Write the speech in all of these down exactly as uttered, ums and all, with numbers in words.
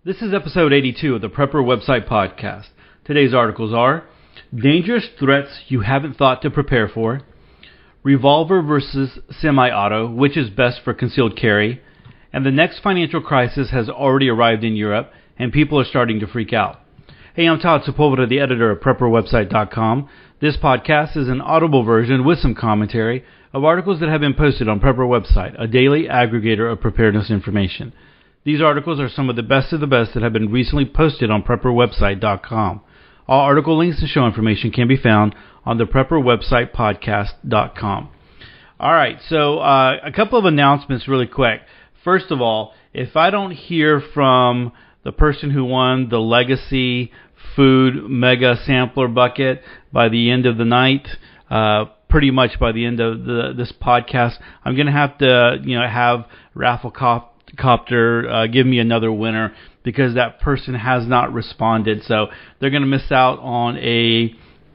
This is episode eighty-two of the Prepper Website Podcast. Today's articles are Dangerous Threats You Haven't Thought to Prepare For, Revolver versus Semi-Auto, which is best for concealed carry, and the next financial crisis has already arrived in Europe, and people are starting to freak out. Hey, I'm Todd Sepulveda, the editor of Prepper Website dot com. This podcast is an audible version with some commentary of articles that have been posted on Prepper Website, a daily aggregator of preparedness information. These articles are some of the best of the best that have been recently posted on Prepper Website dot com. All article links and show information can be found on the Prepper Website Podcast dot com. All right, so uh, a couple of announcements really quick. First of all, if I don't hear from the person who won the Legacy Food Mega Sampler Bucket by the end of the night, uh, pretty much by the end of the, this podcast, I'm going to have to, you know, have Rafflecopter uh, give me another winner because that person has not responded. So they're going to miss out on a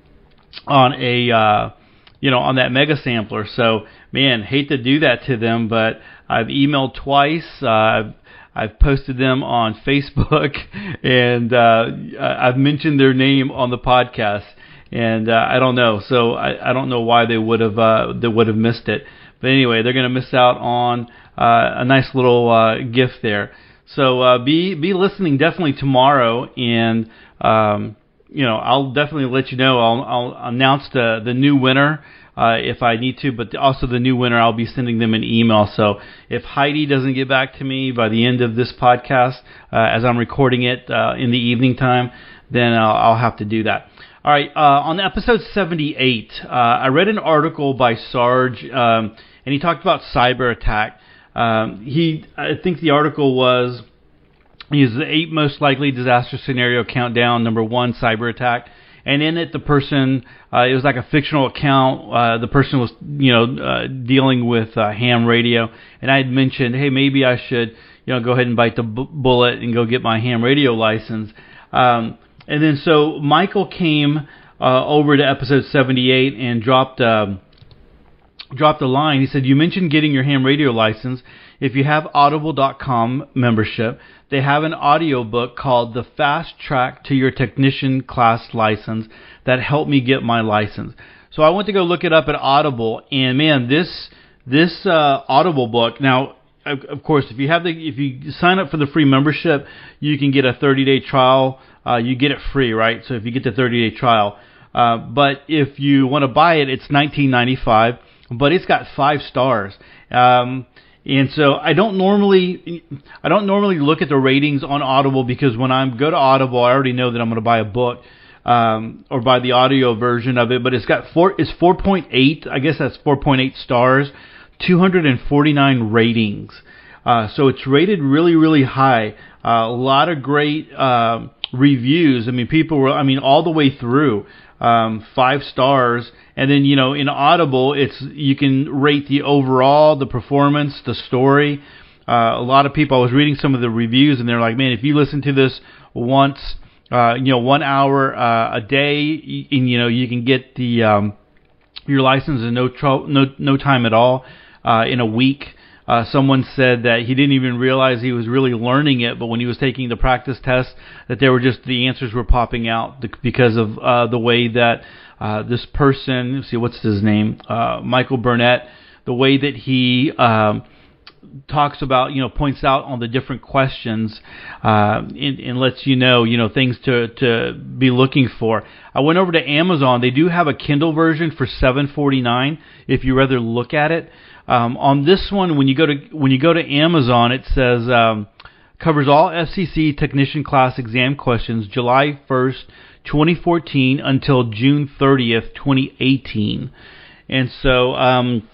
on a uh, you know on that Mega Sampler. So man, hate to do that to them, but I've emailed twice. Uh, I've I've posted them on Facebook, and uh, I've mentioned their name on the podcast, and uh, I don't know. So I, I don't know why they would have uh, they would have missed it. But anyway, they're going to miss out on uh, a nice little uh, gift there. So uh, be be listening definitely tomorrow, and um, you know I'll definitely let you know. I'll, I'll announce the the new winner. Uh, if I need to, but also the new winner, I'll be sending them an email. So if Heidi doesn't get back to me by the end of this podcast, uh, as I'm recording it uh, in the evening time, then I'll, I'll have to do that. All right, uh, on episode seventy-eight, uh, I read an article by Sarge, um, and he talked about cyber attack. Um, he, I think the article was, he is the eight most likely disaster scenario countdown, number one, cyber attack. And in it, the person, uh, it was like a fictional account. Uh, the person was, you know, uh, dealing with uh, ham radio. And I had mentioned, hey, maybe I should, you know, go ahead and bite the bu- bullet and go get my ham radio license. Um, and then so Michael came uh, over to episode seventy-eight and dropped um, dropped a line. He said, you mentioned getting your ham radio license. If you have audible dot com membership, they have an audio book called The Fast Track to Your Technician Class License that helped me get my license. So I went to go look it up at Audible, and man, this this uh, Audible book. Now, of, of course, if you have the if you sign up for the free membership, you can get a thirty-day trial. Uh, you get it free, right? So if you get the thirty-day trial, uh, but if you want to buy it, it's nineteen ninety-five. But it's got five stars. Um, And so I don't normally, I don't normally look at the ratings on Audible because when I go to Audible, I already know that I'm going to buy a book um, or buy the audio version of it. But it's got four, it's four point eight. I guess that's four point eight stars, two hundred forty-nine ratings. Uh, so it's rated really, really high. Uh, a lot of great uh, reviews. I mean, people were, I mean, all the way through. Um, five stars, and then you know in Audible, it's you can rate the overall, the performance, the story. Uh, a lot of people, I was reading some of the reviews, and they're like, man, if you listen to this once, uh, you know, one hour uh, a day, and you know you can get the um, your license in no tro- no no time at all, uh, in a week. Uh, someone said that he didn't even realize he was really learning it, but when he was taking the practice test, that they were just the answers were popping out because of uh, the way that uh, this person, let's see, what's his name, uh, Michael Burnett, the way that he um, talks about, you know, points out on the different questions uh, and, and lets you know, you know, things to to be looking for. I went over to Amazon. They do have a Kindle version for seven forty-nine if you rather look at it. Um, on this one, when you go to when you go to Amazon, it says um, covers all F C C technician class exam questions July first, twenty fourteen until June thirtieth, twenty eighteen. And so um,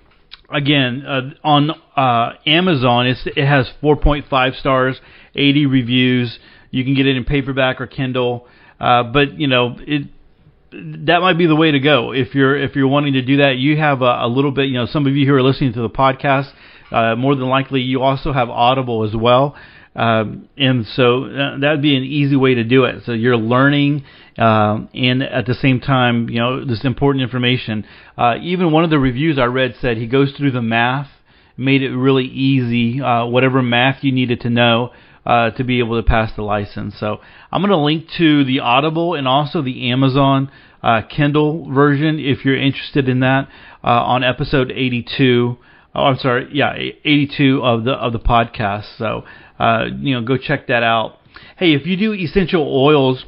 again, uh, on uh, Amazon, it's, it has four point five stars, eighty reviews. You can get it in paperback or Kindle, uh, but you know it. That might be the way to go if you're if you're wanting to do that. You have a, a little bit, you know, some of you who are listening to the podcast, uh, more than likely you also have Audible as well, um, and so uh, that'd be an easy way to do it. So you're learning, um, and at the same time, you know, this important information. Uh, even one of the reviews I read said he goes through the math, made it really easy. Uh, whatever math you needed to know, uh, to be able to pass the license. So I'm going to link to the Audible and also the Amazon uh, Kindle version if you're interested in that uh, on episode eighty-two. Oh, I'm sorry, yeah, eighty-two of the of the podcast. So uh, you know, go check that out. Hey, if you do essential oils,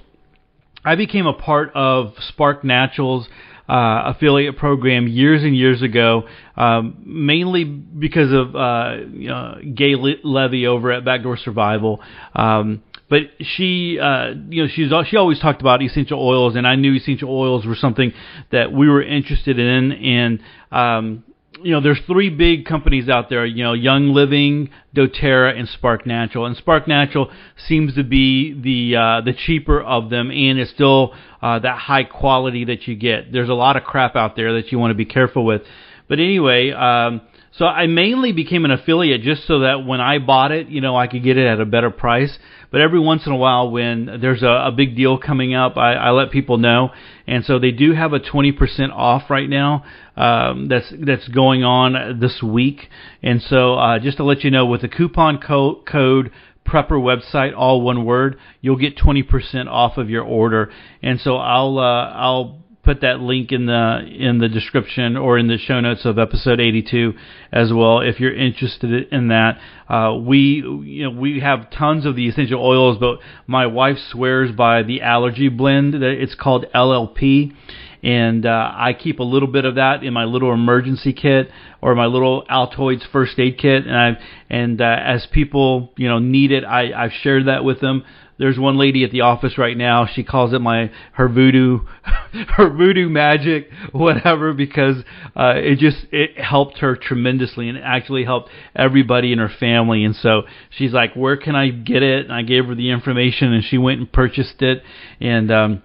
I became a part of Spark Naturals uh, affiliate program years and years ago, um, mainly because of uh, you know, Gay Levy over at Backdoor Survival. Um, but she, uh, you know, she's she always talked about essential oils, and I knew essential oils were something that we were interested in, and um, you know, there's three big companies out there, you know, Young Living, doTERRA, and Spark Natural. And Spark Natural seems to be the uh, the cheaper of them, and it's still uh, that high quality that you get. There's a lot of crap out there that you want to be careful with. But anyway, um, so I mainly became an affiliate just so that when I bought it, you know, I could get it at a better price. But every once in a while, when there's a, a big deal coming up, I, I let people know. And so they do have a twenty percent off right now. Um, that's that's going on this week. And so uh, just to let you know, with the coupon co- code Prepper Website, all one word, you'll get twenty percent off of your order. And so I'll uh, I'll put that link in the in the description or in the show notes of episode eighty-two as well if you're interested in that. Uh, we you know we have tons of the essential oils, but my wife swears by the allergy blend. It's called L L P, and uh, I keep a little bit of that in my little emergency kit or my little Altoids first aid kit, and I and uh, as people you know need it, I I've shared that with them. There's one lady at the office right now. She calls it my her voodoo, her voodoo magic, whatever, because uh, it just it helped her tremendously, and it actually helped everybody in her family. And so she's like, "Where can I get it?" And I gave her the information, and she went and purchased it. And um,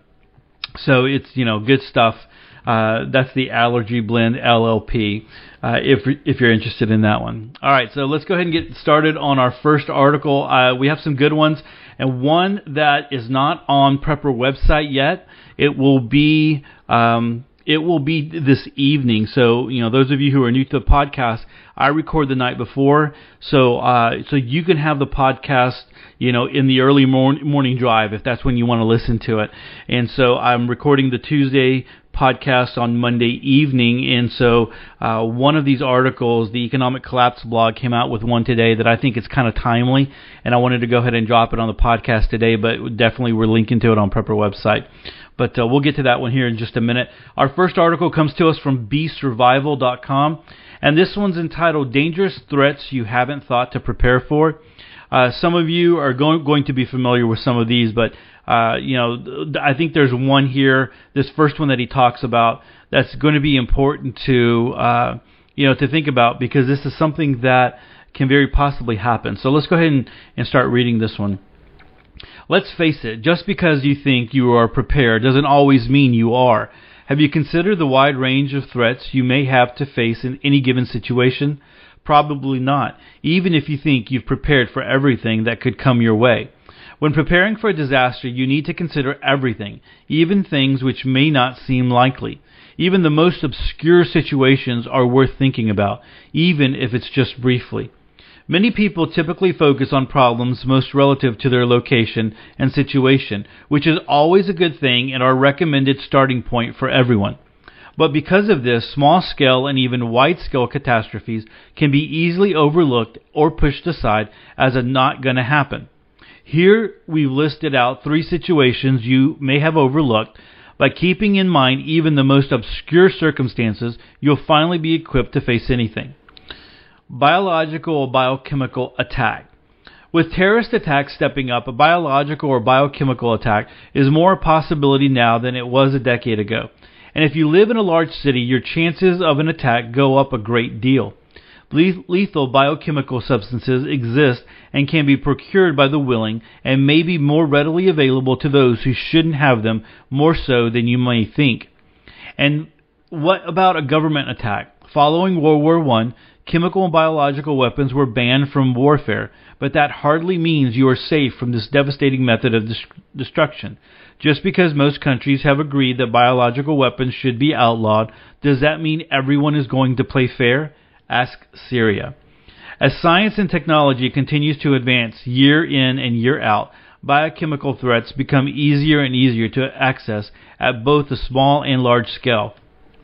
so it's you know good stuff. Uh, that's the Allergy Blend L L P. Uh, if if you're interested in that one. All right, so let's go ahead and get started on our first article. Uh, we have some good ones, and one that is not on Prepper Website yet. It will be um, it will be this evening. So you know, those of you who are new to the podcast, I record the night before, so uh, so you can have the podcast, you know, in the early mor- morning drive if that's when you want to listen to it. And so I'm recording the Tuesday podcast on Monday evening, and so uh, one of these articles, the Economic Collapse blog, came out with one today that I think is kind of timely, and I wanted to go ahead and drop it on the podcast today, but definitely we're linking to it on Prepper Website. But uh, we'll get to that one here in just a minute. Our first article comes to us from B Survival dot com, and this one's entitled Dangerous Threats You Haven't Thought to Prepare For. Uh, some of you are going, going to be familiar with some of these, but Uh, you know, I think there's one here, this first one that he talks about, that's going to be important to, uh, you know, to think about, because this is something that can very possibly happen. So let's go ahead and, and start reading this one. Let's face it, just because you think you are prepared doesn't always mean you are. Have you considered the wide range of threats you may have to face in any given situation? Probably not, even if you think you've prepared for everything that could come your way. When preparing for a disaster, you need to consider everything, even things which may not seem likely. Even the most obscure situations are worth thinking about, even if it's just briefly. Many people typically focus on problems most relative to their location and situation, which is always a good thing and our recommended starting point for everyone. But because of this, small-scale and even wide-scale catastrophes can be easily overlooked or pushed aside as a not going to happen. Here we've listed out three situations you may have overlooked. By keeping in mind even the most obscure circumstances, you'll finally be equipped to face anything. Biological or biochemical attack. With terrorist attacks stepping up, a biological or biochemical attack is more a possibility now than it was a decade ago. And if you live in a large city, your chances of an attack go up a great deal. Lethal biochemical substances exist and can be procured by the willing and may be more readily available to those who shouldn't have them, more so than you may think. And what about a government attack? Following World War One, chemical and biological weapons were banned from warfare, but that hardly means you are safe from this devastating method of destruction. Just because most countries have agreed that biological weapons should be outlawed, does that mean everyone is going to play fair? Ask Syria. As science and technology continues to advance year in and year out, biochemical threats become easier and easier to access at both the small and large scale.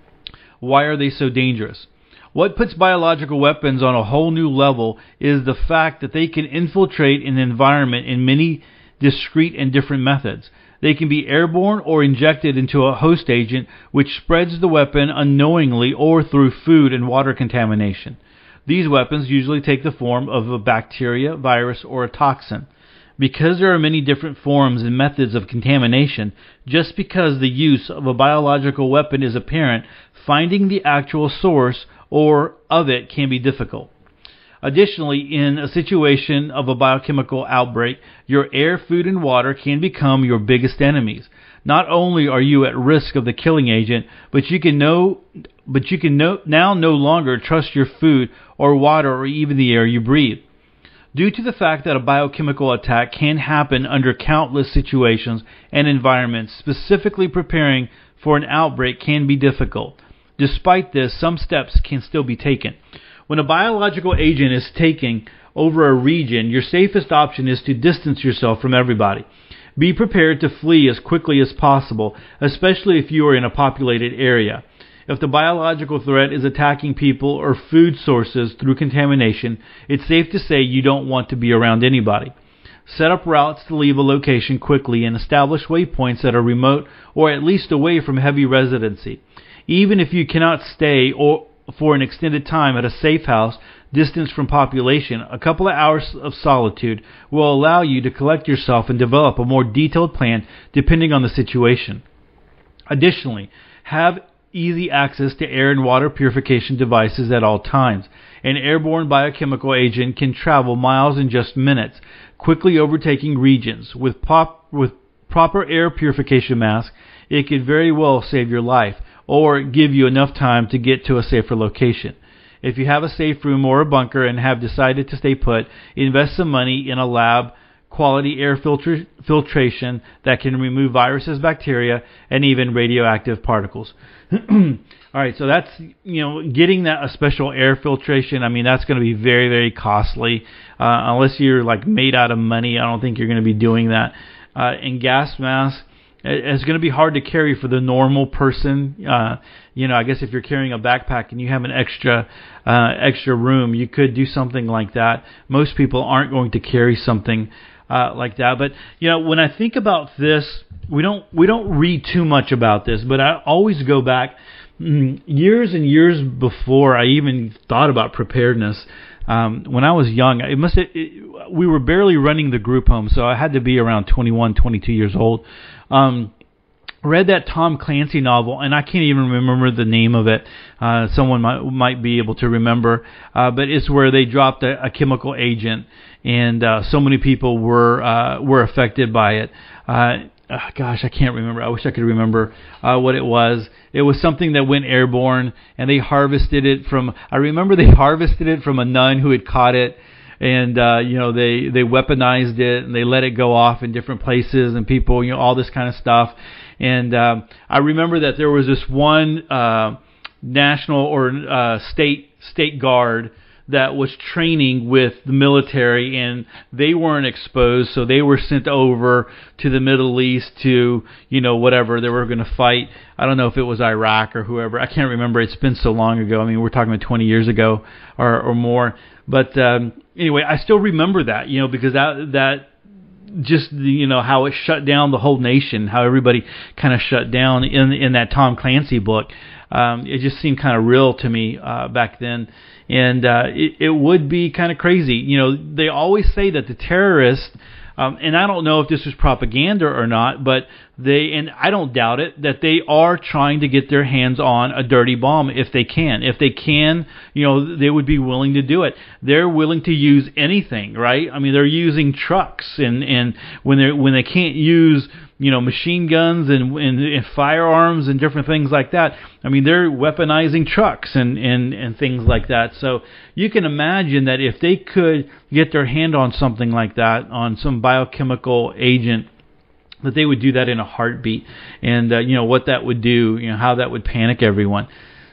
Why are they so dangerous? What puts biological weapons on a whole new level is the fact that they can infiltrate an environment in many discrete and different methods. They can be airborne or injected into a host agent, which spreads the weapon unknowingly or through food and water contamination. These weapons usually take the form of a bacteria, virus, or a toxin. Because there are many different forms and methods of contamination, just because the use of a biological weapon is apparent, finding the actual source or of it can be difficult. Additionally, in a situation of a biochemical outbreak, your air, food, and water can become your biggest enemies. Not only are you at risk of the killing agent, but you can know, but you can no, now no longer trust your food or water or even the air you breathe. Due to the fact that a biochemical attack can happen under countless situations and environments, specifically preparing for an outbreak can be difficult. Despite this, some steps can still be taken. When a biological agent is taking over a region, your safest option is to distance yourself from everybody. Be prepared to flee as quickly as possible, especially if you are in a populated area. If the biological threat is attacking people or food sources through contamination, it's safe to say you don't want to be around anybody. Set up routes to leave a location quickly and establish waypoints that are remote or at least away from heavy residency. Even if you cannot stay or for an extended time at a safe house distance from population, a couple of hours of solitude will allow you to collect yourself and develop a more detailed plan depending on the situation. Additionally, have easy access to air and water purification devices at all times. An airborne biochemical agent can travel miles in just minutes, quickly overtaking regions. With, pop, with proper air purification masks, it could very well save your life or give you enough time to get to a safer location. If you have a safe room or a bunker and have decided to stay put, invest some money in a lab quality air filter, filtration that can remove viruses, bacteria, and even radioactive particles. All right, so that's, you know, getting that a special air filtration. I mean, that's going to be very, very costly. Uh, unless you're like made out of money, I don't think you're going to be doing that. Uh, and gas masks, it's going to be hard to carry for the normal person. Uh, you know, I guess if you're carrying a backpack and you have an extra uh, extra room, you could do something like that. Most people aren't going to carry something uh, like that. But you know, when I think about this, we don't we don't read too much about this. But I always go back mm, years and years before I even thought about preparedness. Um, when I was young, it must have, it, we were barely running the group home, so I had to be around twenty-one, twenty-two years old. Um, read that Tom Clancy novel, and I can't even remember the name of it. Uh, someone might might be able to remember, uh, but it's where they dropped a, a chemical agent, and uh, so many people were uh, were affected by it. Uh, uh, gosh, I can't remember. I wish I could remember uh, what it was. It was something that went airborne, and they harvested it from. I remember they harvested it from a nun who had caught it. And, uh, you know, they, they weaponized it and they let it go off in different places and people, you know, all this kind of stuff. And um, I remember that there was this one uh, national or uh, state state guard that was training with the military, and they weren't exposed, so they were sent over to the Middle East to, you know, whatever they were going to fight. I don't know if it was Iraq or whoever. I can't remember. It's been so long ago. I mean, we're talking about twenty years ago or, or more. But um, anyway, I still remember that, you know, because that that just, you know, how it shut down the whole nation, how everybody kind of shut down in in that Tom Clancy book. Um, it just seemed kind of real to me uh, back then. And uh, it, it would be kind of crazy. You know, they always say that the terrorists, um, and I don't know if this was propaganda or not, but they, and I don't doubt it, that they are trying to get their hands on a dirty bomb if they can. If they can, you know, they would be willing to do it. They're willing to use anything, right? I mean, they're using trucks, and, and when they when they can't use, you know, machine guns and, and, and firearms and different things like that, I mean, they're weaponizing trucks and, and, and things like that. So you can imagine that if they could get their hand on something like that, on some biochemical agent, that they would do that in a heartbeat. And, uh, you know, what that would do, you know, how that would panic everyone.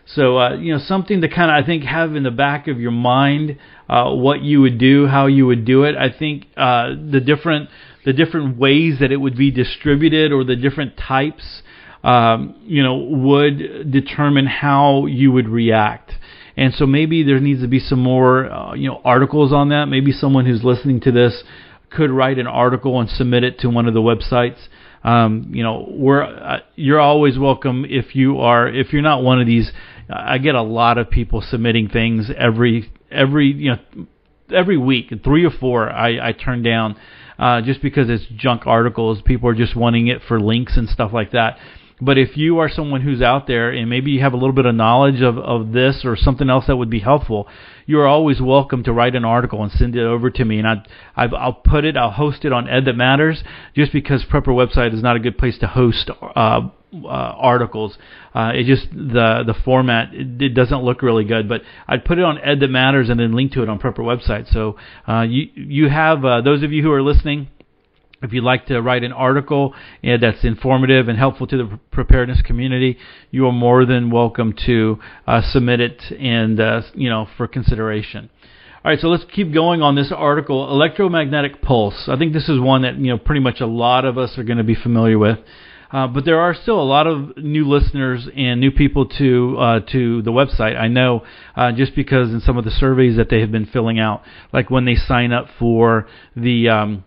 So, uh, you know, something to kind of, I think, have in the back of your mind uh, what you would do, how you would do it. I think uh, the different the different ways that it would be distributed, or the different types, um, you know, would determine how you would react. And so maybe there needs to be some more, uh, you know, articles on that. Maybe someone who's listening to this could write an article and submit it to one of the websites. Um, you know, we're uh, you're always welcome if you are if you're not one of these. I get a lot of people submitting things every every you know every week, three or four I, I turn down uh, just because it's junk articles. People are just wanting it for links and stuff like that. But if you are someone who's out there and maybe you have a little bit of knowledge of, of this or something else that would be helpful, you are always welcome to write an article and send it over to me. And I, I've, I'll put it, I'll host it on Ed That Matters, just because Prepper website is not a good place to host uh, uh, articles. Uh, it just, the the format, it, it doesn't look really good. But I'd put it on Ed That Matters and then link to it on Prepper website. So uh, you, you have, uh, those of you who are listening, if you'd like to write an article uh, that's informative and helpful to the preparedness community, you are more than welcome to uh, submit it and uh, you know for consideration. All right, so let's keep going on this article, electromagnetic pulse. I think this is one that you know pretty much a lot of us are going to be familiar with, uh, but there are still a lot of new listeners and new people to uh, to the website. I know uh, just because in some of the surveys that they have been filling out, like when they sign up for the um,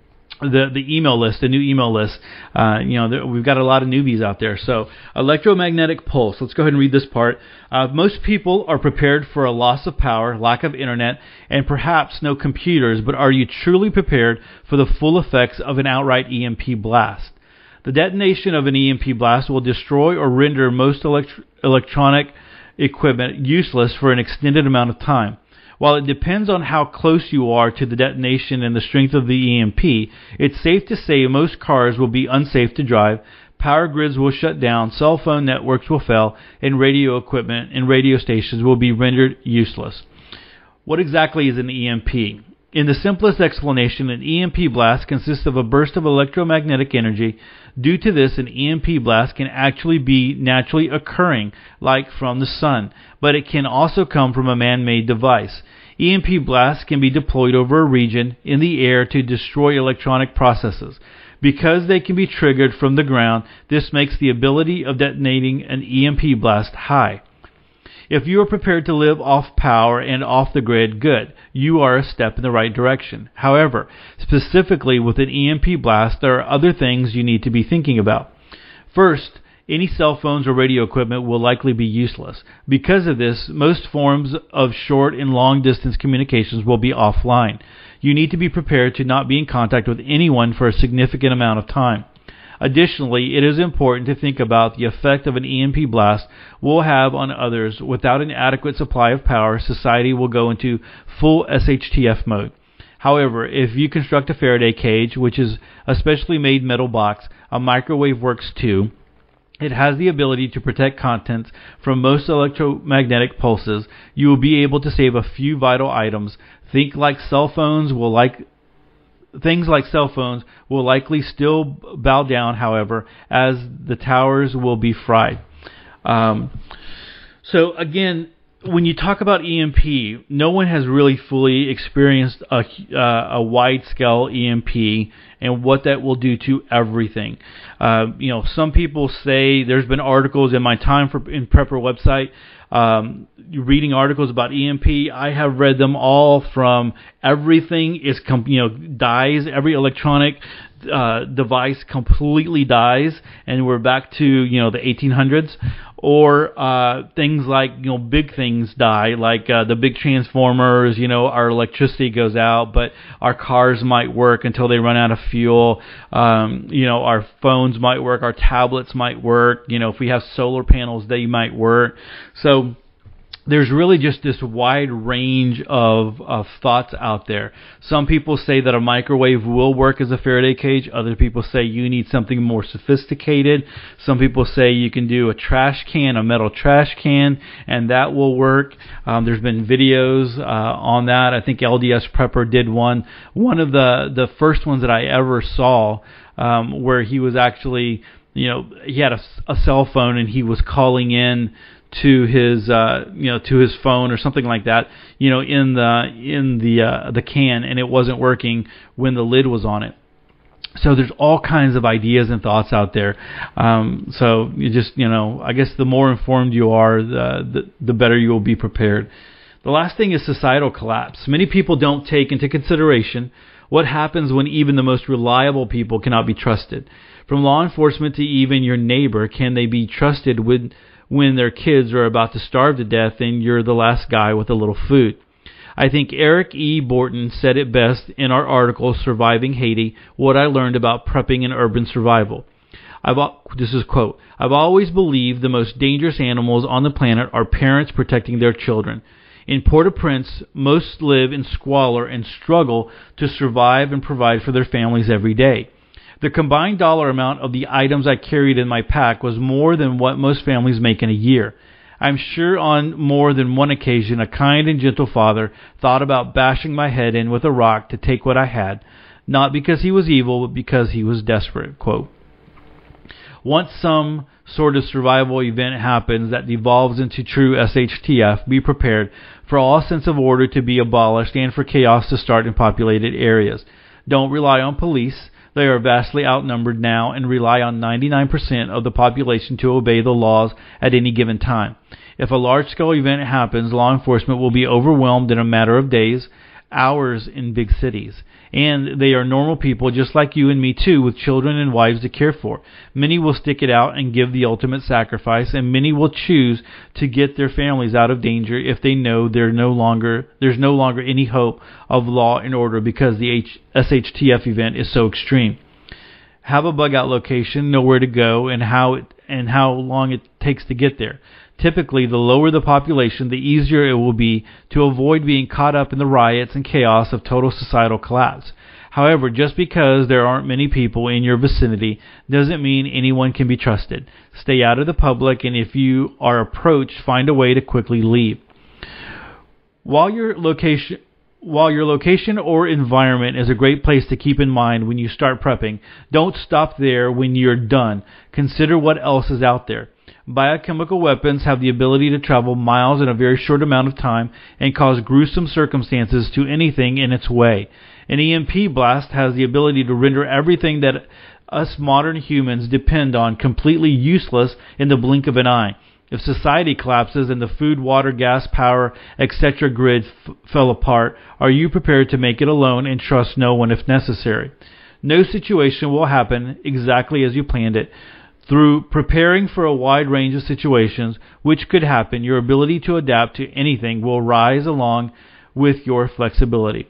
the the email list, the new email list, uh, you know, there, we've got a lot of newbies out there. So, electromagnetic pulse. Let's go ahead and read this part. Uh, most people are prepared for a loss of power, lack of internet, and perhaps no computers, but are you truly prepared for the full effects of an outright E M P blast? The detonation of an E M P blast will destroy or render most elect- electronic equipment useless for an extended amount of time. While it depends on how close you are to the detonation and the strength of the E M P, it's safe to say most cars will be unsafe to drive, power grids will shut down, cell phone networks will fail, and radio equipment and radio stations will be rendered useless. What exactly is an E M P? In the simplest explanation, an E M P blast consists of a burst of electromagnetic energy. Due to this, an E M P blast can actually be naturally occurring, like from the sun, but it can also come from a man-made device. E M P blasts can be deployed over a region in the air to destroy electronic processes. Because they can be triggered from the ground, this makes the ability of detonating an E M P blast high. If you are prepared to live off power and off the grid, good. You are a step in the right direction. However, specifically with an E M P blast, there are other things you need to be thinking about. First, any cell phones or radio equipment will likely be useless. Because of this, most forms of short and long distance communications will be offline. You need to be prepared to not be in contact with anyone for a significant amount of time. Additionally, it is important to think about the effect of an E M P blast will have on others. Without an adequate supply of power, society will go into full S H T F mode. However, if you construct a Faraday cage, which is a specially made metal box, a microwave works too. It has the ability to protect contents from most electromagnetic pulses. You will be able to save a few vital items. Think like cell phones will like Things like cell phones will likely still bow down, however, as the towers will be fried. Um, so again, when you talk about E M P, no one has really fully experienced a, uh, a wide-scale E M P and what that will do to everything. Uh, you know, some people say, there's been articles in my time for in Prepper website, um, reading articles about E M P. I have read them all from everything is com- you know dies, every electronic uh, device completely dies, and we're back to you know the eighteen hundreds, or uh, things like you know big things die, like uh, the big transformers. You know, our electricity goes out, but our cars might work until they run out of fuel. Um, you know, our phones might work, our tablets might work. You know, if we have solar panels, they might work. So there's really just this wide range of, of thoughts out there. Some people say that a microwave will work as a Faraday cage. Other people say you need something more sophisticated. Some people say you can do a trash can, a metal trash can, and that will work. Um, there's been videos uh, on that. I think L D S Prepper did one. One of the, the first ones that I ever saw um, where he was actually, you know, he had a, a cell phone and he was calling in to his uh, you know to his phone or something like that, you know, in the in the uh, the can, and it wasn't working when the lid was on it. So there's all kinds of ideas and thoughts out there. Um, so you just, you know, I guess the more informed you are, the, the the better you will be prepared. The last thing is societal collapse. Many people don't take into consideration what happens when even the most reliable people cannot be trusted. From law enforcement to even your neighbor, can they be trusted with when their kids are about to starve to death and you're the last guy with a little food? I think Eric E. Borton said it best in our article, Surviving Haiti, What I Learned About Prepping and Urban Survival. I've, this is a quote, "I've always believed the most dangerous animals on the planet are parents protecting their children. In Port-au-Prince, most live in squalor and struggle to survive and provide for their families every day. The combined dollar amount of the items I carried in my pack was more than what most families make in a year. I'm sure on more than one occasion a kind and gentle father thought about bashing my head in with a rock to take what I had, not because he was evil, but because he was desperate." Quote. Once some sort of survival event happens that devolves into true S H T F, be prepared for all sense of order to be abolished and for chaos to start in populated areas. Don't rely on police. They are vastly outnumbered now and rely on ninety-nine percent of the population to obey the laws at any given time. If a large-scale event happens, law enforcement will be overwhelmed in a matter of days, hours in big cities. And they are normal people just like you and me too, with children and wives to care for. Many will stick it out and give the ultimate sacrifice, and many will choose to get their families out of danger if they know they're no longer there's no longer any hope of law and order because the H- S H T F event is so extreme. Have a bug out location, know where to go, and how it, and how long it takes to get there. Typically, the lower the population, the easier it will be to avoid being caught up in the riots and chaos of total societal collapse. However, just because there aren't many people in your vicinity doesn't mean anyone can be trusted. Stay out of the public, and if you are approached, find a way to quickly leave. While your location... While your location or environment is a great place to keep in mind when you start prepping, don't stop there when you're done. Consider what else is out there. Biochemical weapons have the ability to travel miles in a very short amount of time and cause gruesome circumstances to anything in its way. An E M P blast has the ability to render everything that us modern humans depend on completely useless in the blink of an eye. If society collapses and the food, water, gas, power, et cetera grid f- fell apart, are you prepared to make it alone and trust no one if necessary? No situation will happen exactly as you planned it. Through preparing for a wide range of situations which could happen, your ability to adapt to anything will rise along with your flexibility.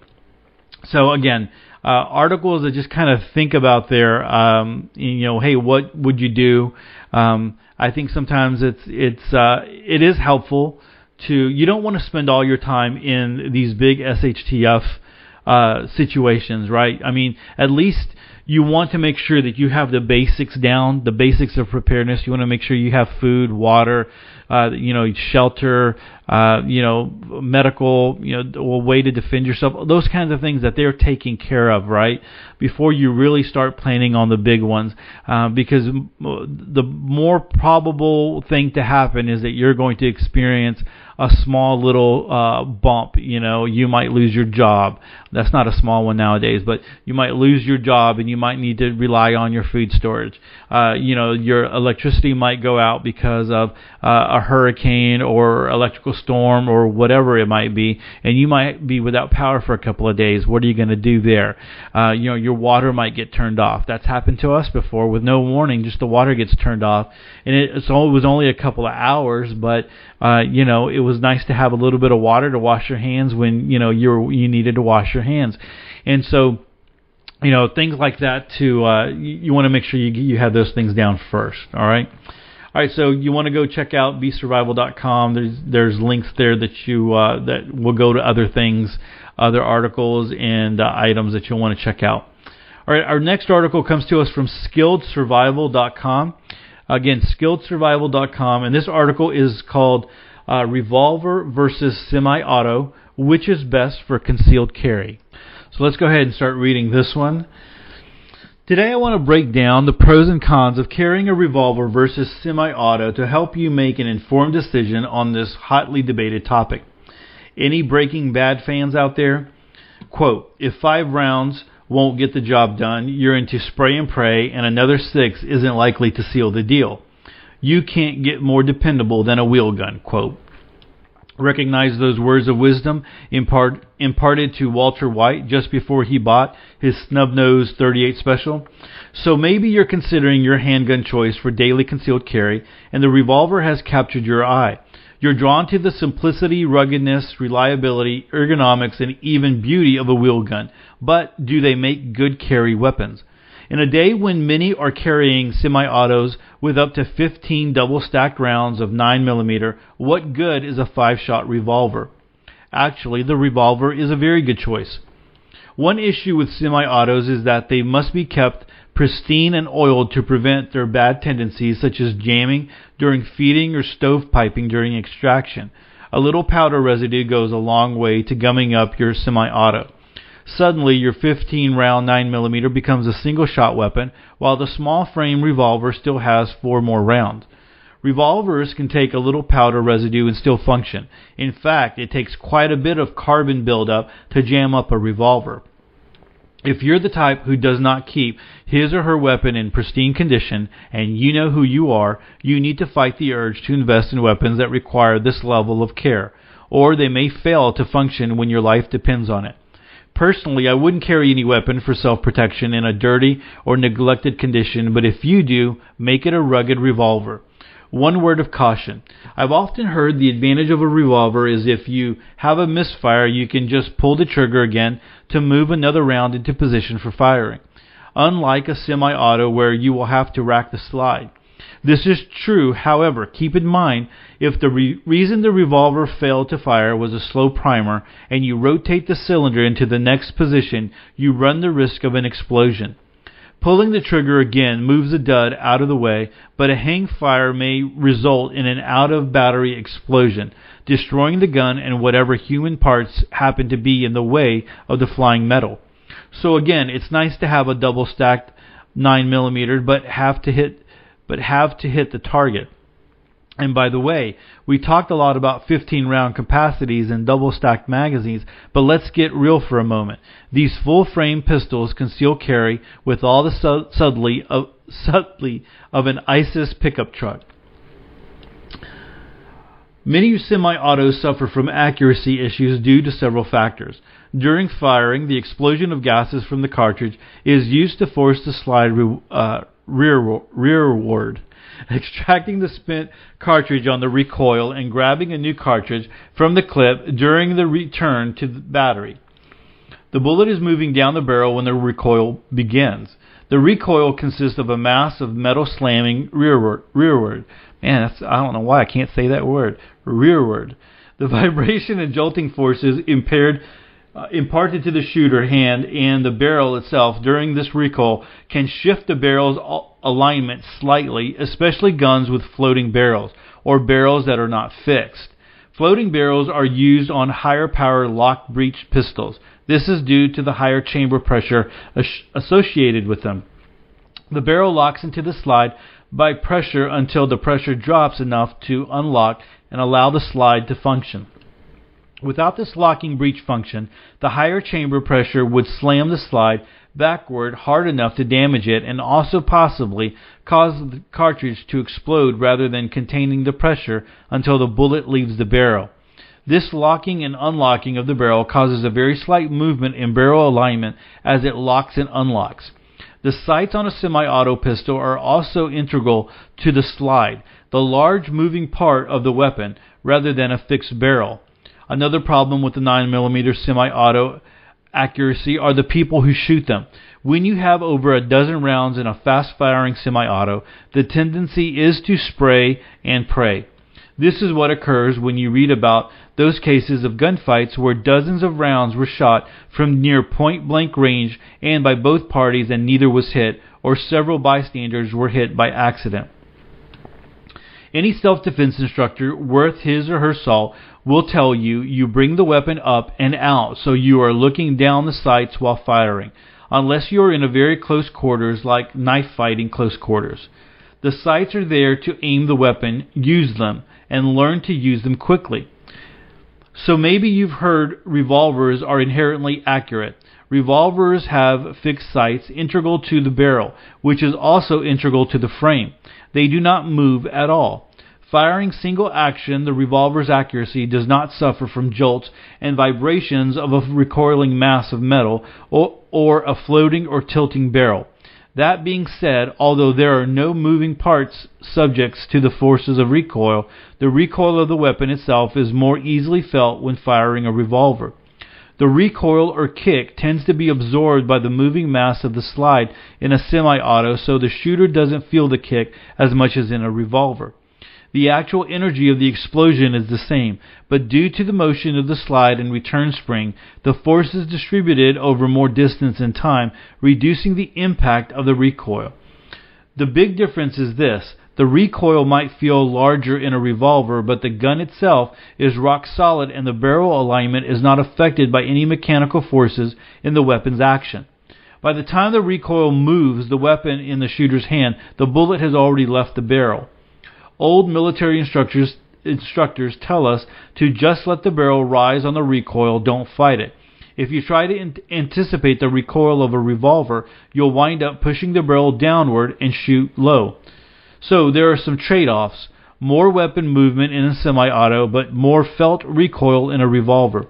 So again, uh, articles that just kind of think about their, um, you know, hey, what would you do? Um, I think sometimes it's it's uh, it is helpful to, you don't want to spend all your time in these big S H T F uh, situations, right? I mean, at least you want to make sure that you have the basics down, the basics of preparedness. You want to make sure you have food, water, uh, you know, shelter, uh, you know, medical, you know, a way to defend yourself. Those kinds of things that they're taking care of, right? Before you really start planning on the big ones, uh, because the more probable thing to happen is that you're going to experience a small little uh, bump. You know, you might lose your job. That's not a small one nowadays, but you might lose your job and you might need to rely on your food storage. Uh, you know, your electricity might go out because of uh, a hurricane or electrical storm or whatever it might be, and you might be without power for a couple of days. What are you going to do there? Uh, you know, your water might get turned off. That's happened to us before with no warning. Just the water gets turned off, and it, so it was only a couple of hours, but uh, you know, it was nice to have a little bit of water to wash your hands when you know you were, you needed to wash your hands, and so. You know, things like that to, uh, you, you want to make sure you you have those things down first, all right? All right, so you want to go check out be survival dot com. There's there's links there that you uh, that will go to other things, other articles and uh, items that you'll want to check out. All right, our next article comes to us from skilled survival dot com. Again, skilled survival dot com, and this article is called uh, Revolver versus Semi-Auto, which is best for concealed carry. So let's go ahead and start reading this one. Today I want to break down the pros and cons of carrying a revolver versus semi-auto to help you make an informed decision on this hotly debated topic. Any Breaking Bad fans out there? Quote, if five rounds won't get the job done, you're into spray and pray, and another six isn't likely to seal the deal. You can't get more dependable than a wheel gun, quote. Recognize those words of wisdom impart, imparted to Walter White just before he bought his snub-nosed thirty-eight Special? So maybe you're considering your handgun choice for daily concealed carry, and the revolver has captured your eye. You're drawn to the simplicity, ruggedness, reliability, ergonomics, and even beauty of a wheel gun. But do they make good carry weapons? In a day when many are carrying semi-autos with up to fifteen double-stacked rounds of nine millimeter, what good is a five-shot revolver? Actually, the revolver is a very good choice. One issue with semi-autos is that they must be kept pristine and oiled to prevent their bad tendencies, such as jamming during feeding or stovepiping during extraction. A little powder residue goes a long way to gumming up your semi-auto. Suddenly, your fifteen round nine millimeter becomes a single-shot weapon, while the small-frame revolver still has four more rounds. Revolvers can take a little powder residue and still function. In fact, it takes quite a bit of carbon buildup to jam up a revolver. If you're the type who does not keep his or her weapon in pristine condition, and you know who you are, you need to fight the urge to invest in weapons that require this level of care, or they may fail to function when your life depends on it. Personally, I wouldn't carry any weapon for self-protection in a dirty or neglected condition, but if you do, make it a rugged revolver. One word of caution. I've often heard the advantage of a revolver is if you have a misfire, you can just pull the trigger again to move another round into position for firing, unlike a semi-auto where you will have to rack the slide. This is true, however, keep in mind, if the re- reason the revolver failed to fire was a slow primer and you rotate the cylinder into the next position, you run the risk of an explosion. Pulling the trigger again moves the dud out of the way, but a hang fire may result in an out-of-battery explosion, destroying the gun and whatever human parts happen to be in the way of the flying metal. So again, it's nice to have a double-stacked nine millimeter, but have to hit but have to hit the target. And by the way, we talked a lot about fifteen round capacities and double stacked magazines, but let's get real for a moment. These full frame pistols conceal carry with all the su- subtly, of, subtly of an ISIS pickup truck. Many semi-autos suffer from accuracy issues due to several factors. During firing, the explosion of gases from the cartridge is used to force the slide re- uh, rear rearward, extracting the spent cartridge on the recoil and grabbing a new cartridge from the clip during the return to the battery. The bullet is moving down the barrel when the recoil begins. The recoil consists of a mass of metal slamming rearward. rearward. Man, that's, I don't know why I can't say that word. Rearward. The vibration and jolting forces impaired Uh, imparted to the shooter hand and the barrel itself during this recoil can shift the barrel's alignment slightly, especially guns with floating barrels or barrels that are not fixed. Floating barrels are used on higher power lock breech pistols. This is due to the higher chamber pressure as- associated with them. The barrel locks into the slide by pressure until the pressure drops enough to unlock and allow the slide to function. Without this locking breech function, the higher chamber pressure would slam the slide backward hard enough to damage it and also possibly cause the cartridge to explode rather than containing the pressure until the bullet leaves the barrel. This locking and unlocking of the barrel causes a very slight movement in barrel alignment as it locks and unlocks. The sights on a semi-auto pistol are also integral to the slide, the large moving part of the weapon, rather than a fixed barrel. Another problem with the nine millimeter semi-auto accuracy are the people who shoot them. When you have over a dozen rounds in a fast-firing semi-auto, the tendency is to spray and pray. This is what occurs when you read about those cases of gunfights where dozens of rounds were shot from near point-blank range and by both parties and neither was hit, or several bystanders were hit by accident. Any self-defense instructor worth his or her salt will tell you you bring the weapon up and out so you are looking down the sights while firing. unless you are in a very close quarters like knife fighting close quarters. The sights are there to aim the weapon, use them, and learn to use them quickly. So maybe you've heard revolvers are inherently accurate. Revolvers have fixed sights integral to the barrel, which is also integral to the frame. They do not move at all. Firing single action, the revolver's accuracy does not suffer from jolts and vibrations of a recoiling mass of metal or, or a floating or tilting barrel. That being said, although there are no moving parts subjects to the forces of recoil, the recoil of the weapon itself is more easily felt when firing a revolver. The recoil or kick tends to be absorbed by the moving mass of the slide in a semi-auto, so the shooter doesn't feel the kick as much as in a revolver. The actual energy of the explosion is the same, but due to the motion of the slide and return spring, the force is distributed over more distance and time, reducing the impact of the recoil. The big difference is this: the recoil might feel larger in a revolver, but the gun itself is rock solid and the barrel alignment is not affected by any mechanical forces in the weapon's action. By the time the recoil moves the weapon in the shooter's hand, the bullet has already left the barrel. Old military instructors instructors tell us to just let the barrel rise on the recoil, don't fight it. If you try to in- anticipate the recoil of a revolver, you'll wind up pushing the barrel downward and shoot low. So there are some trade-offs. More weapon movement in a semi-auto, but more felt recoil in a revolver.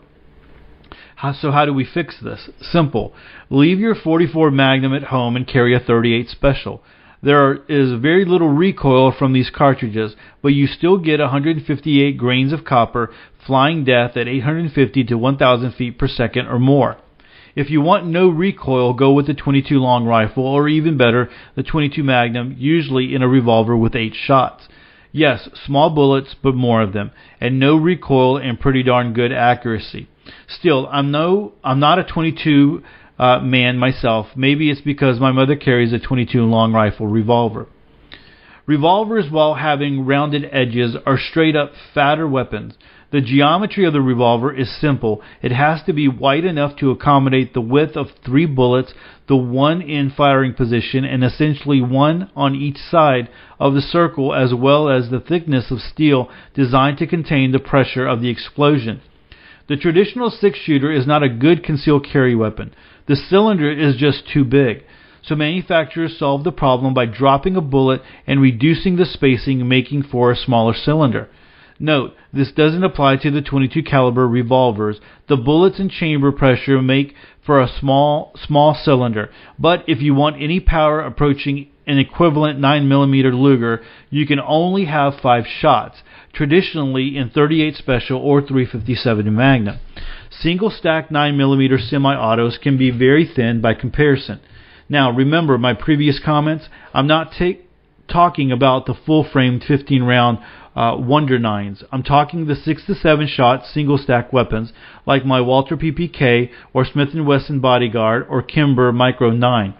How, so how do we fix this? Simple. Leave your forty-four Magnum at home and carry a thirty-eight Special. There is very little recoil from these cartridges, but you still get one hundred fifty-eight grains of copper, flying death at eight hundred fifty to one thousand feet per second or more. If you want no recoil, go with the twenty-two long rifle, or even better, the twenty-two Magnum, usually in a revolver with eight shots. Yes, small bullets, but more of them, and no recoil and pretty darn good accuracy. Still, I'm no, I'm not a twenty-two Uh, man myself. Maybe it's because my mother carries a twenty-two long rifle revolver. Revolvers, while having rounded edges, are straight up fatter weapons. The geometry of the revolver is simple. It has to be wide enough to accommodate the width of three bullets, the one in firing position, and essentially one on each side of the circle, as well as the thickness of steel designed to contain the pressure of the explosion. The traditional six-shooter is not a good concealed carry weapon. The cylinder is just too big. So manufacturers solve the problem by dropping a bullet and reducing the spacing, making for a smaller cylinder. Note, this doesn't apply to the twenty-two caliber revolvers. The bullets and chamber pressure make for a small small cylinder, but if you want any power approaching an equivalent nine millimeter Luger, you can only have five shots, traditionally in thirty-eight Special or three fifty-seven Magnum. Single stack nine millimeter semi-autos can be very thin by comparison. Now remember my previous comments, I'm not ta- talking about the full-framed fifteen round uh, Wonder Nines. I'm talking the six to seven shot single stack weapons like my Walther P P K or Smith and Wesson Bodyguard or Kimber Micro nine.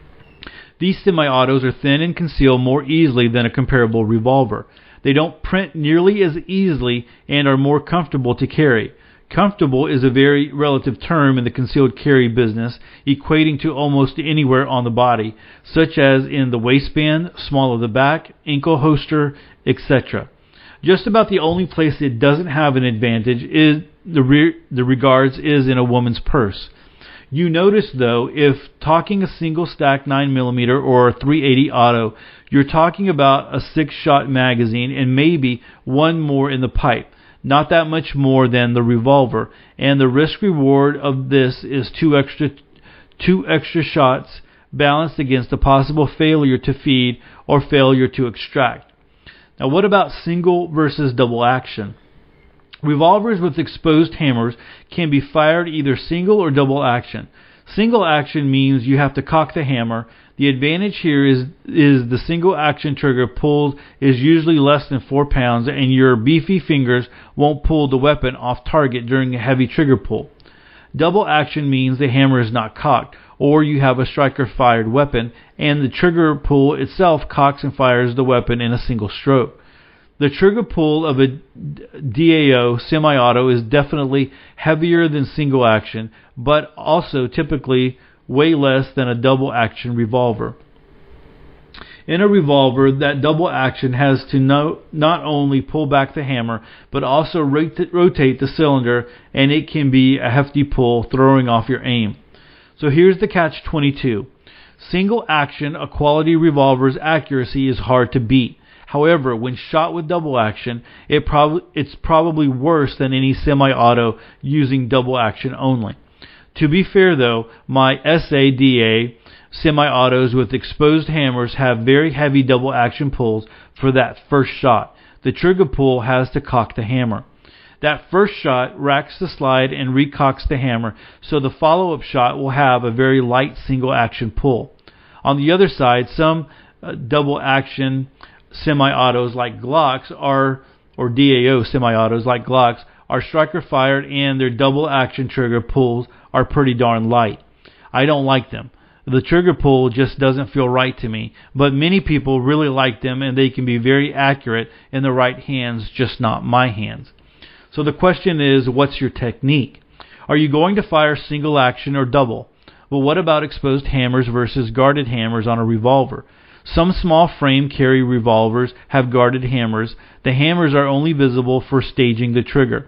These semi-autos are thin and conceal more easily than a comparable revolver. They don't print nearly as easily and are more comfortable to carry. Comfortable is a very relative term in the concealed carry business, equating to almost anywhere on the body, such as in the waistband, small of the back, ankle holster, et cetera. Just about the only place it doesn't have an advantage is the, re- the regards is in a woman's purse. You notice, though, if talking a single stack nine millimeter or a three eighty auto, you're talking about a six-shot magazine and maybe one more in the pipe. Not that much more than the revolver, and the risk-reward of this is two extra, two extra shots balanced against a possible failure to feed or failure to extract. Now, what about single versus double action? Revolvers with exposed hammers can be fired either single or double action. Single action means you have to cock the hammer. The advantage here is is the single action trigger pulled is usually less than four pounds and your beefy fingers won't pull the weapon off target during a heavy trigger pull. Double action means the hammer is not cocked, or you have a striker fired weapon and the trigger pull itself cocks and fires the weapon in a single stroke. The trigger pull of a D A O semi-auto is definitely heavier than single action, but also typically way less than a double action revolver. In a revolver, that double action has to no, not only pull back the hammer, but also rot- rotate the cylinder, and it can be a hefty pull, throwing off your aim. So here's the catch twenty-two. Single action, a quality revolver's accuracy is hard to beat. However, when shot with double action, it prob- it's probably worse than any semi-auto using double action only. To be fair though, my S A D A semi-autos with exposed hammers have very heavy double action pulls for that first shot. The trigger pull has to cock the hammer. That first shot racks the slide and recocks the hammer, so the follow-up shot will have a very light single action pull. On the other side, some uh, double action semi-autos like Glocks are, or D A O semi-autos like Glocks, are striker fired, and their double action trigger pulls are pretty darn light. I don't like them. The trigger pull just doesn't feel right to me, but many people really like them, and they can be very accurate in the right hands, just not my hands. So the question is, what's your technique? Are you going to fire single action or double? Well, what about exposed hammers versus guarded hammers on a revolver? Some small frame carry revolvers have guarded hammers. The hammers are only visible for staging the trigger.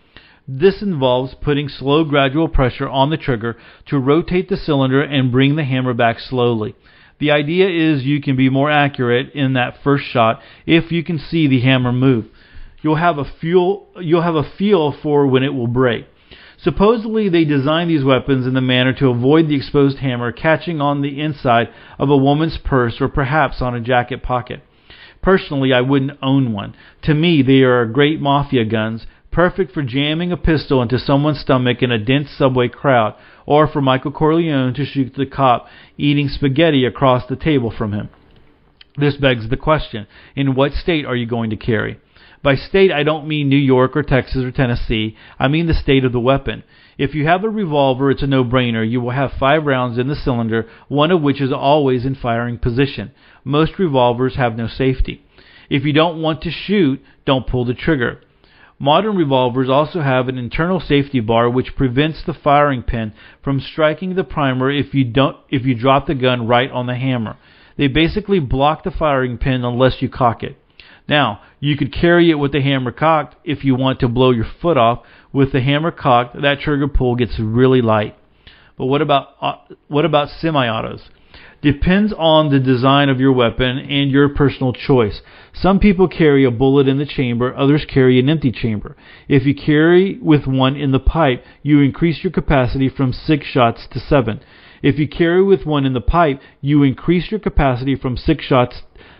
This involves putting slow gradual pressure on the trigger to rotate the cylinder and bring the hammer back slowly. The idea is you can be more accurate in that first shot if you can see the hammer move. You'll have a feel, you'll have a feel for when it will break. Supposedly they designed these weapons in the manner to avoid the exposed hammer catching on the inside of a woman's purse or perhaps on a jacket pocket. Personally, I wouldn't own one. To me, they are great mafia guns, perfect for jamming a pistol into someone's stomach in a dense subway crowd, or for Michael Corleone to shoot the cop eating spaghetti across the table from him. This begs the question, in what state are you going to carry? By state, I don't mean New York or Texas or Tennessee. I mean the state of the weapon. If you have a revolver, it's a no-brainer. You will have five rounds in the cylinder, one of which is always in firing position. Most revolvers have no safety. If you don't want to shoot, don't pull the trigger. Modern revolvers also have an internal safety bar which prevents the firing pin from striking the primer if you don't if you drop the gun right on the hammer. They basically block the firing pin unless you cock it. Now, you could carry it with the hammer cocked if you want to blow your foot off. With the hammer cocked, that trigger pull gets really light. But what about uh, what about semi-autos? Depends on the design of your weapon and your personal choice. Some people carry a bullet in the chamber, others carry an empty chamber. If you carry with one in the pipe, you increase your capacity from six shots to seven. If you carry with one in the pipe, you increase your capacity from six shots.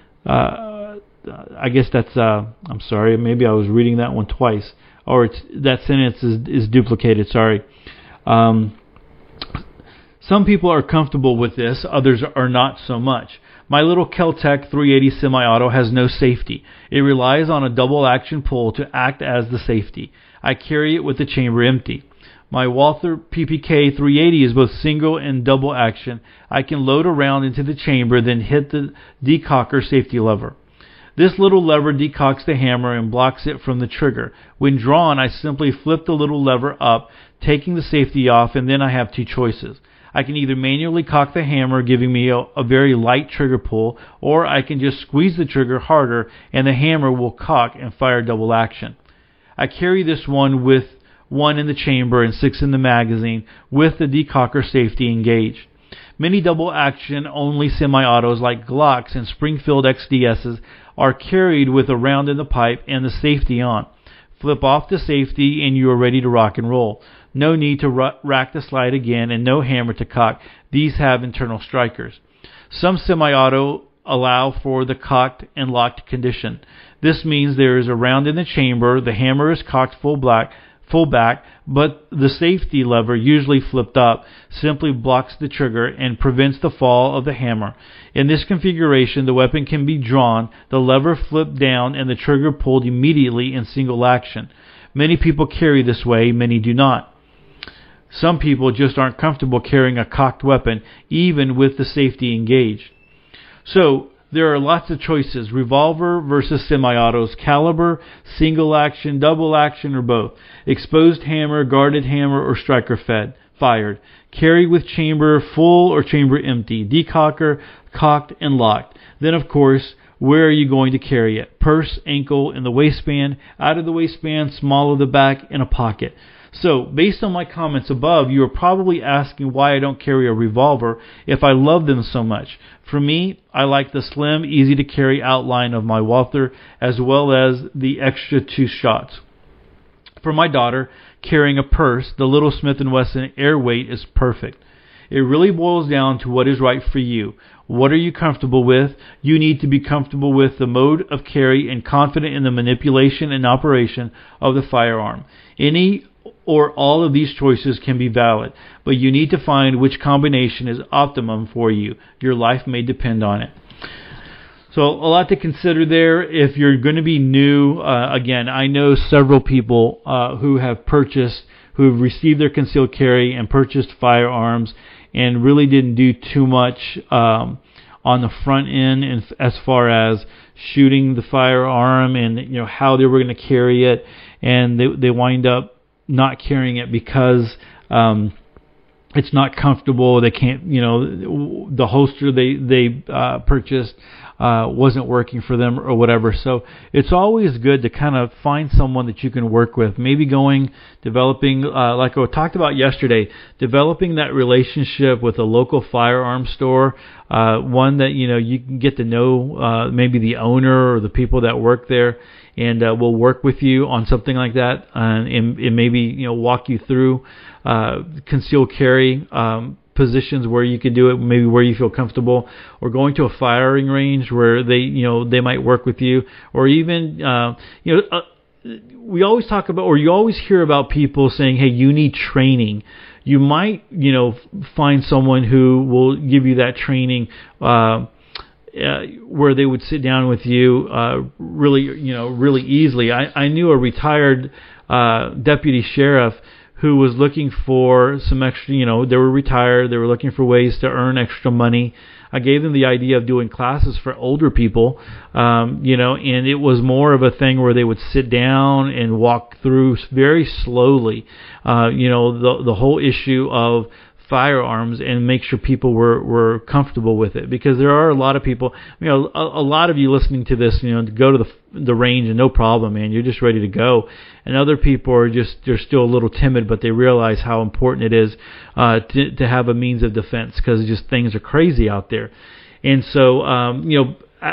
Uh, I guess that's. Uh, I'm sorry. Maybe I was reading that one twice, or it's, that sentence is, is duplicated. Sorry. Um, Some people are comfortable with this, others are not so much. My little Kel-Tec three eighty semi-auto has no safety. It relies on a double action pull to act as the safety. I carry it with the chamber empty. My Walther P P K three eighty is both single and double action. I can load a round into the chamber, then hit the decocker safety lever. This little lever decocks the hammer and blocks it from the trigger. When drawn, I simply flip the little lever up, taking the safety off, and then I have two choices. I can either manually cock the hammer, giving me a, a very light trigger pull, or I can just squeeze the trigger harder and the hammer will cock and fire double action. I carry this one with one in the chamber and six in the magazine, with the decocker safety engaged. Many double action only semi-autos like Glocks and Springfield X D Ss are carried with a round in the pipe and the safety on. Flip off the safety and you are ready to rock and roll. No need to r- rack the slide again and no hammer to cock. These have internal strikers. Some semi-auto allow for the cocked and locked condition. This means there is a round in the chamber, the hammer is cocked full black, full back, but the safety lever, usually flipped up, simply blocks the trigger and prevents the fall of the hammer. In this configuration, the weapon can be drawn, the lever flipped down, and the trigger pulled immediately in single action. Many people carry this way, many do not. Some people just aren't comfortable carrying a cocked weapon, even with the safety engaged. So, there are lots of choices: revolver versus semi-autos, caliber, single action, double action, or both, exposed hammer, guarded hammer, or striker fed. fired. Carry with chamber full or chamber empty. Decocker, cocked, and locked. Then, of course, where are you going to carry it? Purse, ankle, in the waistband, out of the waistband, small of the back, in a pocket. So, based on my comments above, you are probably asking why I don't carry a revolver if I love them so much. For me, I like the slim, easy-to-carry outline of my Walther, as well as the extra two shots. For my daughter, carrying a purse, the little Smith and Wesson Airweight is perfect. It really boils down to what is right for you. What are you comfortable with? You need to be comfortable with the mode of carry and confident in the manipulation and operation of the firearm. Any or all of these choices can be valid, but you need to find which combination is optimum for you. Your life may depend on it. So a lot to consider there. If you're going to be new, uh, again, I know several people uh, who have purchased, who have received their concealed carry and purchased firearms and really didn't do too much um, on the front end and as far as shooting the firearm and you know how they were going to carry it, and they they wind up not carrying it because um, it's not comfortable. They can't, you know, the holster they they uh, purchased uh, wasn't working for them or whatever. So it's always good to kind of find someone that you can work with. Maybe going, developing, uh, like I talked about yesterday, developing that relationship with a local firearm store, uh, one that, you know, you can get to know uh, maybe the owner or the people that work there, and uh, will work with you on something like that, uh, and, and maybe, you know, walk you through uh, concealed carry um, positions where you can do it, maybe where you feel comfortable, or going to a firing range where they, you know, they might work with you, or even, uh, you know, uh, we always talk about, or you always hear about people saying, hey, you need training. You might, you know, find someone who will give you that training, uh, Uh, where they would sit down with you uh, really, you know, really easily. I, I knew a retired uh, deputy sheriff who was looking for some extra, you know, they were retired, they were looking for ways to earn extra money. I gave them the idea of doing classes for older people, um, you know, and it was more of a thing where they would sit down and walk through very slowly, uh, you know, the the whole issue of firearms and make sure people were, were comfortable with it, because there are a lot of people, you know, a, a lot of you listening to this, you know, to go to the the range and no problem, man, you're just ready to go, and other people are just, they're still a little timid, but they realize how important it is uh, to to have a means of defense, because just things are crazy out there. And so, um, you know, I,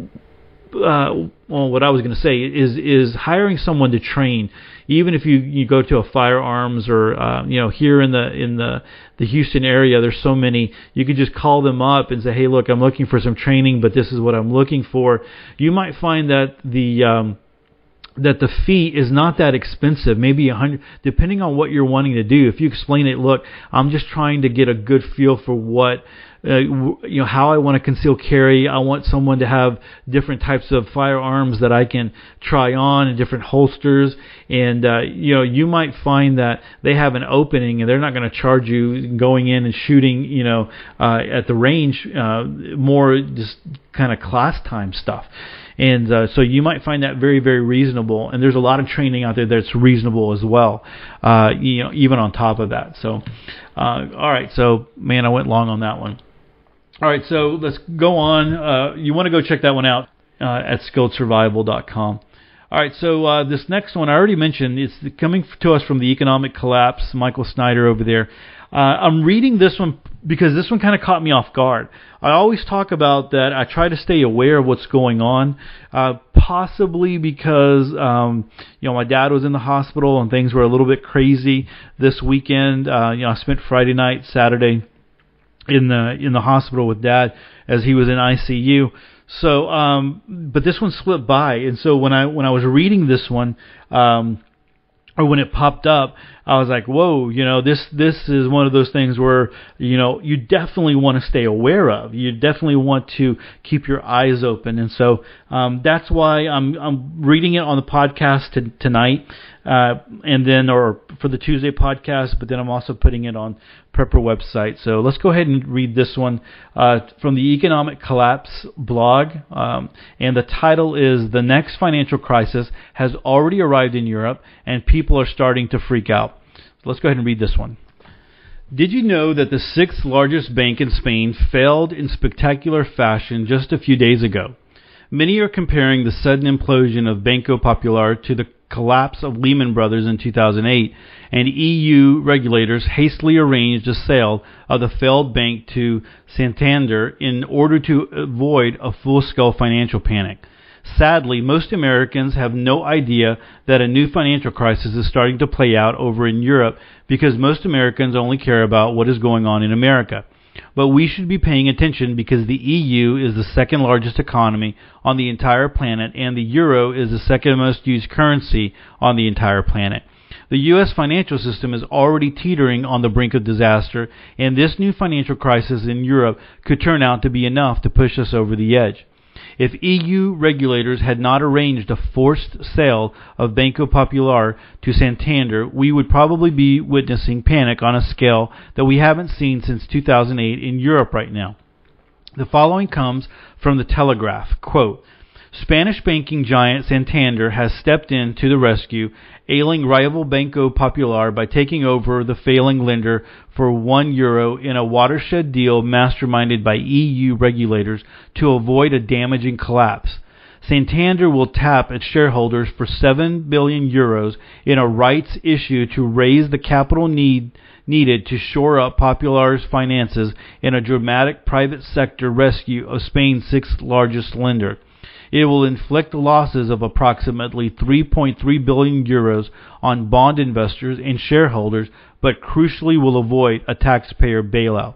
uh, well, what I was going to say is is hiring someone to train. Even if you, you go to a firearms or uh, you know, here in the in the, the Houston area, there's so many. You could just call them up and say, hey, look, I'm looking for some training, but this is what I'm looking for. You might find that the um, that the fee is not that expensive, maybe a hundred, depending on what you're wanting to do. If you explain it, look, I'm just trying to get a good feel for what, uh, you know, how I want to conceal carry. I want someone to have different types of firearms that I can try on and different holsters. And, uh, you know, you might find that they have an opening and they're not going to charge you going in and shooting, you know, uh, at the range, uh, more just kind of class time stuff. And uh, so you might find that very, very reasonable. And there's a lot of training out there that's reasonable as well, uh, you know, even on top of that. So, uh, all right. So, man, I went long on that one. All right. So let's go on. Uh, you want to go check that one out uh, at skilled survival dot com. All right. So uh, this next one I already mentioned. It's coming to us from the Economic Collapse, Michael Snyder over there. Uh, I'm reading this one because this one kind of caught me off guard. I always talk about that I try to stay aware of what's going on, uh, possibly because, um, you know, my dad was in the hospital and things were a little bit crazy this weekend. Uh, you know, I spent Friday night, Saturday in the in the hospital with Dad as he was in I C U. So, um, but this one slipped by, and so when I when I was reading this one, um, or when it popped up, I was like, whoa, you know, this this is one of those things where, you know, you definitely want to stay aware of. You definitely want to keep your eyes open. And so um, that's why I'm I'm reading it on the podcast t- tonight, uh, and then, or for the Tuesday podcast, but then I'm also putting it on Prepper website. So let's go ahead and read this one uh, from the Economic Collapse blog. Um, and the title is "The Next Financial Crisis Has Already Arrived in Europe and People Are Starting to Freak Out." Let's go ahead and read this one. Did you know that the sixth largest bank in Spain failed in spectacular fashion just a few days ago? Many are comparing the sudden implosion of Banco Popular to the collapse of Lehman Brothers in two thousand eight, and E U regulators hastily arranged a sale of the failed bank to Santander in order to avoid a full-scale financial panic. Sadly, most Americans have no idea that a new financial crisis is starting to play out over in Europe because most Americans only care about what is going on in America. But we should be paying attention because the E U is the second largest economy on the entire planet and the euro is the second most used currency on the entire planet. The U S financial system is already teetering on the brink of disaster, and this new financial crisis in Europe could turn out to be enough to push us over the edge. If E U regulators had not arranged a forced sale of Banco Popular to Santander, we would probably be witnessing panic on a scale that we haven't seen since two thousand eight in Europe right now. The following comes from the Telegraph. Quote, Spanish banking giant Santander has stepped in to the rescue, ailing rival Banco Popular by taking over the failing lender for one euro in a watershed deal masterminded by E U regulators to avoid a damaging collapse. Santander will tap its shareholders for seven billion euros in a rights issue to raise the capital need needed to shore up Popular's finances in a dramatic private sector rescue of Spain's sixth largest lender. It will inflict losses of approximately three point three billion euros on bond investors and shareholders, but crucially will avoid a taxpayer bailout.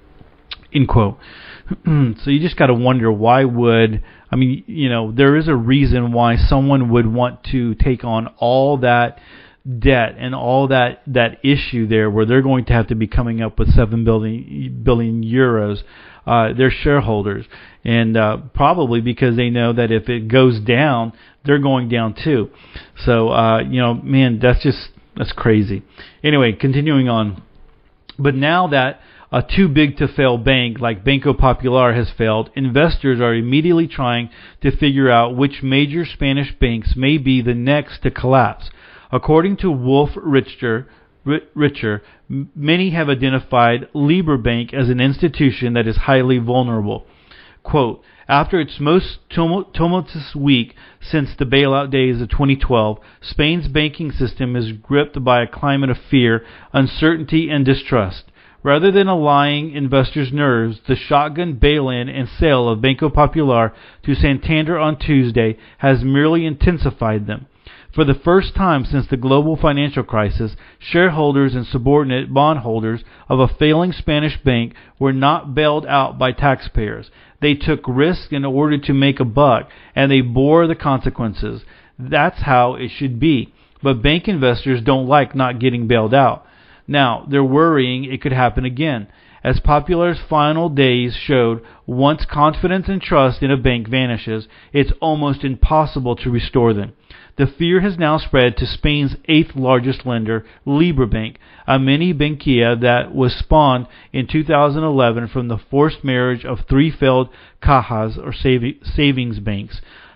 End quote. So you just got to wonder why would, I mean, you know, there is a reason why someone would want to take on all that debt and all that, that issue there where they're going to have to be coming up with seven billion, billion euros, uh, their shareholders. And uh, probably because they know that if it goes down, they're going down too. So, uh, you know, man, that's just, that's crazy. Anyway, continuing on. But now that a too big to fail bank like Banco Popular has failed, investors are immediately trying to figure out which major Spanish banks may be the next to collapse. According to Wolf Richter, Richer, many have identified Liberbank as an institution that is highly vulnerable. Quote, after its most tumultuous week since the bailout days of twenty twelve, Spain's banking system is gripped by a climate of fear, uncertainty, and distrust. Rather than allaying investors' nerves, the shotgun bail-in and sale of Banco Popular to Santander on Tuesday has merely intensified them. For the first time since the global financial crisis, shareholders and subordinate bondholders of a failing Spanish bank were not bailed out by taxpayers. They took risks in order to make a buck, and they bore the consequences. That's how it should be. But bank investors don't like not getting bailed out. Now, they're worrying it could happen again. As Popular's final days showed, once confidence and trust in a bank vanishes, it's almost impossible to restore them. The fear has now spread to Spain's eighth largest lender, Liberbank, a mini banquilla that was spawned in two thousand eleven from the forced marriage of three failed cajas, or savings banks,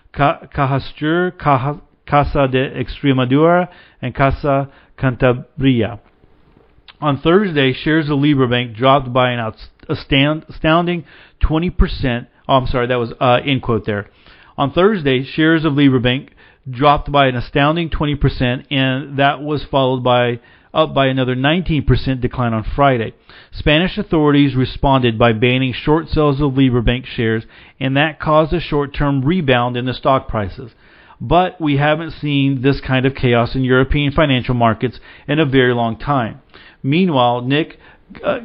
Cajasur, Caja, Casa de Extremadura, and Casa Cantabria. On Thursday, shares of Liberbank dropped by an astounding twenty percent. Oh, I'm sorry, that was uh, end quote there. On Thursday, shares of Liberbank dropped by an astounding twenty percent, and that was followed by up by another nineteen percent decline on Friday. Spanish authorities responded by banning short sales of Liberbank shares, and that caused a short-term rebound in the stock prices. But we haven't seen this kind of chaos in European financial markets in a very long time. Meanwhile, Nick uh,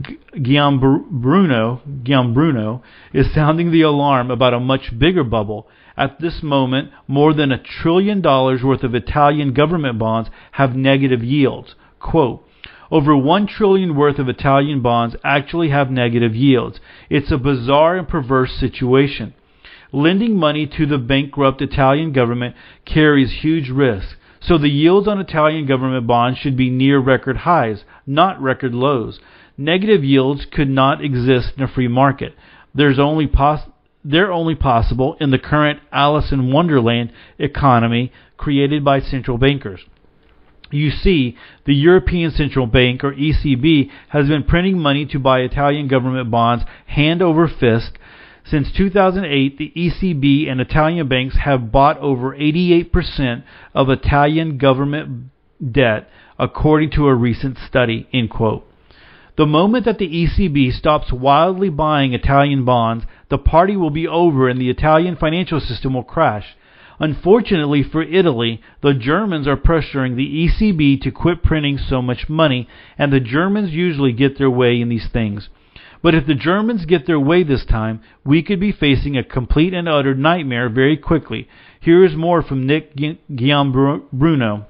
Giambruno, Giambruno is sounding the alarm about a much bigger bubble. At this moment, more than a trillion dollars worth of Italian government bonds have negative yields. Quote, over one trillion worth of Italian bonds actually have negative yields. It's a bizarre and perverse situation. Lending money to the bankrupt Italian government carries huge risks. So the yields on Italian government bonds should be near record highs, not record lows. Negative yields could not exist in a free market. There's only pos- they're only possible in the current Alice in Wonderland economy created by central bankers. You see, the European Central Bank, or E C B, has been printing money to buy Italian government bonds hand over fist. Since two thousand eight, the E C B and Italian banks have bought over eighty-eight percent of Italian government debt, according to a recent study, end quote. The moment that the E C B stops wildly buying Italian bonds, the party will be over and the Italian financial system will crash. Unfortunately for Italy, the Germans are pressuring the E C B to quit printing so much money, and the Germans usually get their way in these things. But if the Germans get their way this time, we could be facing a complete and utter nightmare very quickly. Here is more from Nick Giambruno.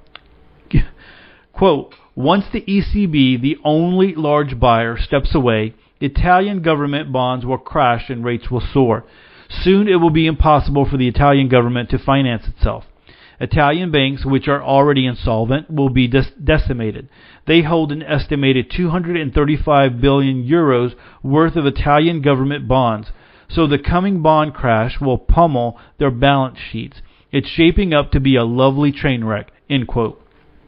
Quote, once the E C B, the only large buyer, steps away, Italian government bonds will crash and rates will soar. Soon it will be impossible for the Italian government to finance itself. Italian banks, which are already insolvent, will be des- decimated. They hold an estimated two hundred thirty-five billion euros worth of Italian government bonds, so the coming bond crash will pummel their balance sheets. It's shaping up to be a lovely train wreck, end quote.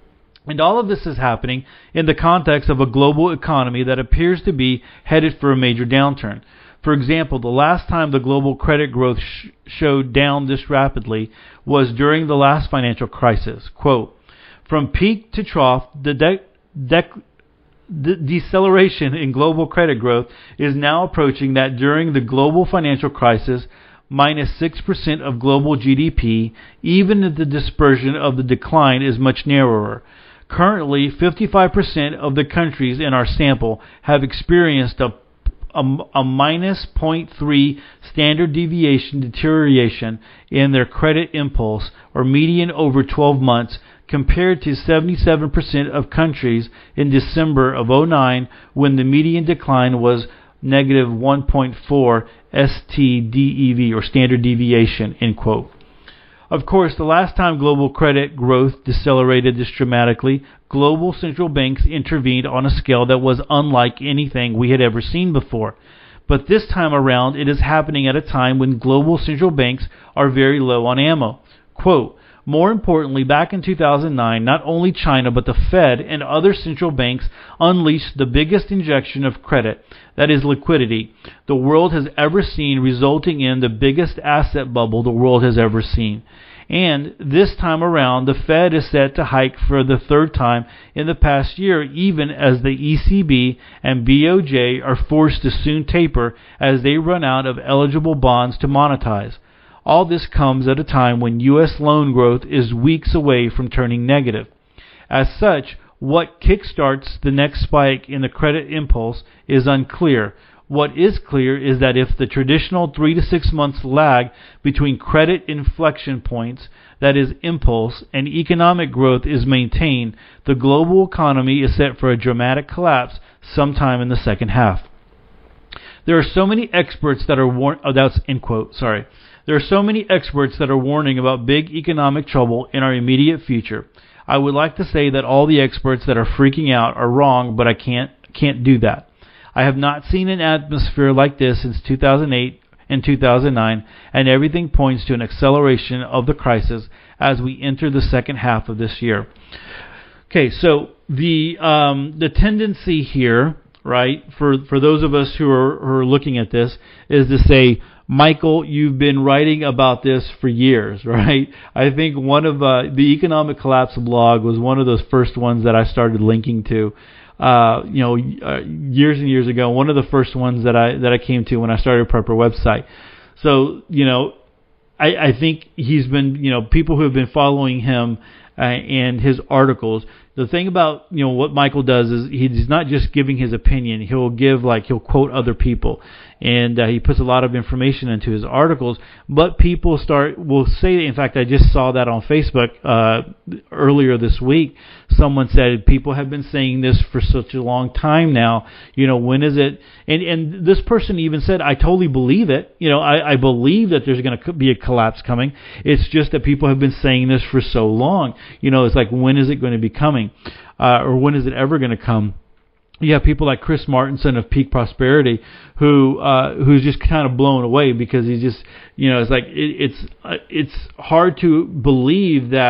And all of this is happening in the context of a global economy that appears to be headed for a major downturn. For example, the last time the global credit growth sh- showed down this rapidly was during the last financial crisis. Quote, from peak to trough, the de- de- de- deceleration in global credit growth is now approaching that during the global financial crisis, minus six percent of global G D P, even if the dispersion of the decline is much narrower. Currently, fifty-five percent of the countries in our sample have experienced a A, a minus zero point three standard deviation deterioration in their credit impulse, or median over twelve months, compared to seventy-seven percent of countries in December of oh nine, when the median decline was negative one point four S T D E V, or standard deviation, end quote. Of course, the last time global credit growth decelerated this dramatically, global central banks intervened on a scale that was unlike anything we had ever seen before. But this time around, it is happening at a time when global central banks are very low on ammo. Quote, more importantly, back in two thousand nine, not only China but the Fed and other central banks unleashed the biggest injection of credit, that is liquidity, the world has ever seen, resulting in the biggest asset bubble the world has ever seen. And this time around, the Fed is set to hike for the third time in the past year, even as the E C B and B O J are forced to soon taper as they run out of eligible bonds to monetize. All this comes at a time when U S loan growth is weeks away from turning negative. As such, what kickstarts the next spike in the credit impulse is unclear. What is clear is that if the traditional three to six months lag between credit inflection points, that is impulse, and economic growth is maintained, the global economy is set for a dramatic collapse sometime in the second half. There are so many experts that are warn- oh, that's end quote, sorry. There are so many experts that are warning about big economic trouble in our immediate future. I would like to say that all the experts that are freaking out are wrong, but I can't can't do that. I have not seen an atmosphere like this since two thousand eight and two thousand nine, and everything points to an acceleration of the crisis as we enter the second half of this year. Okay, so the um, the tendency here, right, for for those of us who are, who are looking at this, is to say, Michael, you've been writing about this for years, right? I think one of uh, the Economic Collapse blog was one of those first ones that I started linking to, uh, you know, uh, years and years ago. One of the first ones that I that I came to when I started Prepper website. So, you know, I, I think he's been, you know, people who have been following him uh, and his articles. The thing about, you know, what Michael does is he's not just giving his opinion. He'll give, like, he'll quote other people. And uh, he puts a lot of information into his articles. But people start, will say, in fact, I just saw that on Facebook uh, earlier this week. Someone said, people have been saying this for such a long time now. You know, when is it? And and this person even said, I totally believe it. You know, I, I believe that there's going to be a collapse coming. It's just that people have been saying this for so long. You know, it's like, when is it going to be coming? Uh, or when is it ever going to come? You have people like Chris Martenson of Peak Prosperity, who uh, who's just kind of blown away because he's just, you know, it's like it, it's uh, it's hard to believe that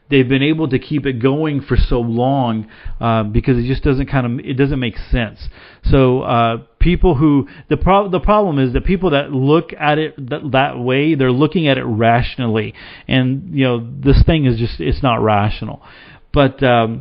they've been able to keep it going for so long uh, because it just doesn't kind of it doesn't make sense. So uh, people who the pro- the problem is that people that look at it that, that way, they're looking at it rationally, and you know this thing is just it's not rational. But um,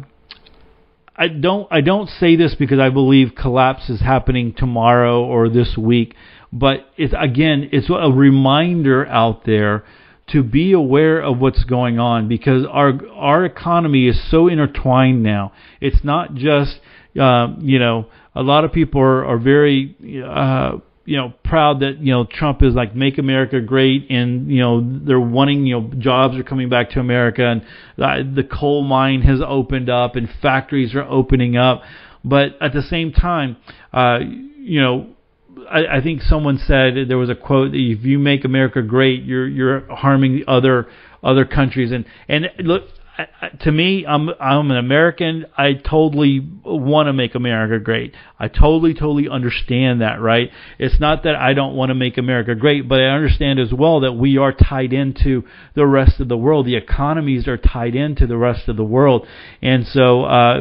I don't I don't say this because I believe collapse is happening tomorrow or this week, but it's again it's a reminder out there to be aware of what's going on, because our our economy is so intertwined now. It's not just uh, you know a lot of people are, are very uh, you know proud that you know Trump is like make America great, and you know they're wanting you know jobs are coming back to America, and the coal mine has opened up and factories are opening up. But at the same time, uh, you know. I, I think someone said, there was a quote, if you make America great, you're you're harming the other other countries. And and look, I, to me, I'm I'm an American. I totally want to make America great. I totally totally understand that, right? It's not that I don't want to make America great, but I understand as well that we are tied into the rest of the world. The economies are tied into the rest of the world, and so uh,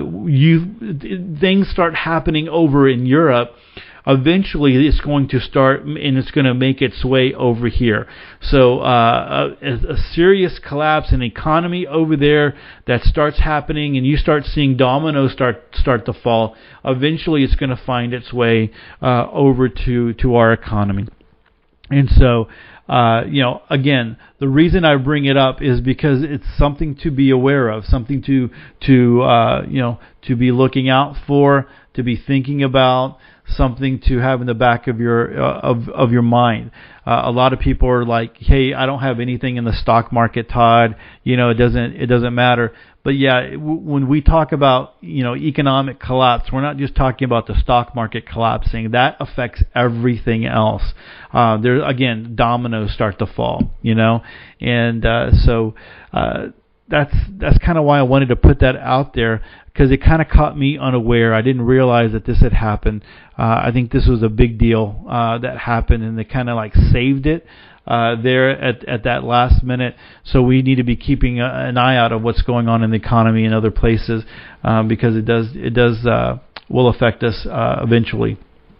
you things start happening over in Europe. Eventually, it's going to start, and it's going to make its way over here. So, uh, a, a serious collapse in the economy over there that starts happening, and you start seeing dominoes start start to fall. Eventually, it's going to find its way uh, over to to our economy. And so, uh, you know, again, the reason I bring it up is because it's something to be aware of, something to to uh, you know to be looking out for, to be thinking about. Something to have in the back of your uh, of of your mind. Uh, a lot of people are like, "Hey, I don't have anything in the stock market, Todd. You know, it doesn't it doesn't matter." But yeah, w- when we talk about you know economic collapse, we're not just talking about the stock market collapsing. That affects everything else. Uh, there again, dominoes start to fall. You know, and uh, so. Uh, That's that's kind of why I wanted to put that out there, because it kind of caught me unaware. I didn't realize that this had happened. Uh, I think this was a big deal uh, that happened, and they kind of like saved it uh, there at at that last minute. So we need to be keeping a, an eye out of what's going on in the economy and other places, um, because it does it does uh, will affect us uh, eventually.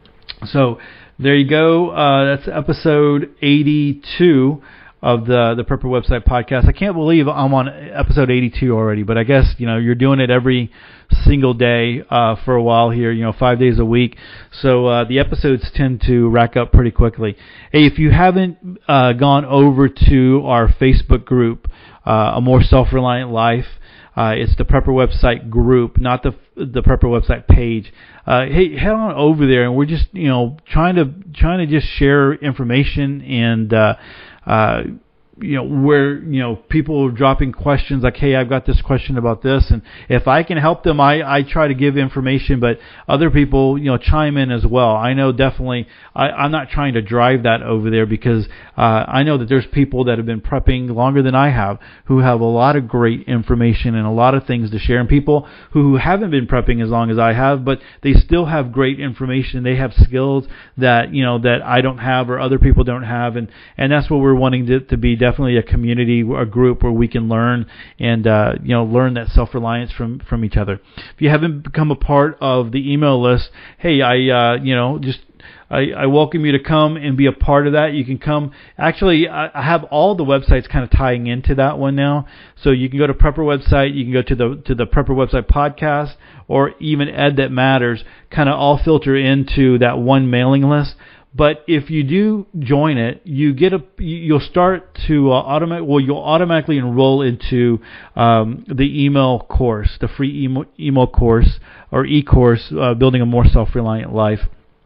So there you go. Uh, that's episode eighty-two. Of the the Prepper Website podcast. I can't believe I'm on episode eighty-two already, but I guess you know you're doing it every single day uh, for a while here, you know, five days a week. So uh, the episodes tend to rack up pretty quickly. Hey, if you haven't uh, gone over to our Facebook group, uh, A More Self-Reliant Life, uh, it's the Prepper Website group, not the the Prepper Website page. Uh, hey, head on over there, and we're just you know trying to trying to just share information and. Uh, Uh, you know, where, you know, people are dropping questions like, hey, I've got this question about this. And if I can help them, I, I try to give information, but other people, you know, chime in as well. I know definitely, I, I'm not trying to drive that over there because uh, I know that there's people that have been prepping longer than I have who have a lot of great information and a lot of things to share, and people who haven't been prepping as long as I have, but they still have great information. They have skills that, you know, that I don't have or other people don't have. And, and that's what we're wanting to, to be. Definitely a community, a group where we can learn and uh, you know learn that self-reliance from, from each other. If you haven't become a part of the email list, hey, I uh, you know just I, I welcome you to come and be a part of that. You can come. Actually, I, I have all the websites kind of tying into that one now. So you can go to Prepper Website. You can go to the to the Prepper Website podcast, or even Ed That Matters. Kind of all filter into that one mailing list. But if you do join it, you get a you'll start to uh, automatic. Well, you'll automatically enroll into um, the email course, the free email, email course or e-course, uh, Building a More Self-Reliant Life.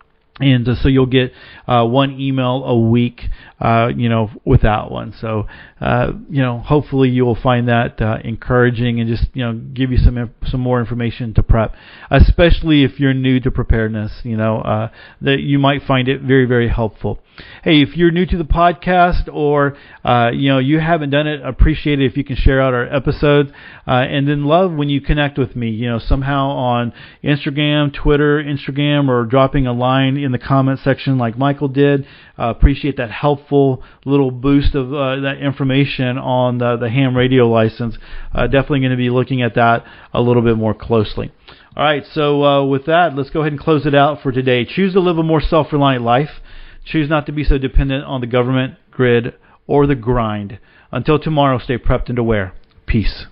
And uh, so you'll get uh, one email a week, uh, you know, with that one. So, uh, you know, hopefully you will find that uh, encouraging and just, you know, give you some some more information to prep, especially if you're new to preparedness. You know, uh, that you might find it very, very helpful. Hey, if you're new to the podcast or, uh, you know, you haven't done it, appreciate it if you can share out our episodes. Uh, and then love when you connect with me, you know, somehow on Instagram, Twitter, Instagram, or dropping a line in in the comment section like Michael did. Uh, appreciate that helpful little boost of uh, that information on the, the ham radio license. Uh, definitely going to be looking at that a little bit more closely. All right, so uh, with that, let's go ahead and close it out for today. Choose to live a more self-reliant life. Choose not to be so dependent on the government, grid, or the grind. Until tomorrow, stay prepped and aware. Peace.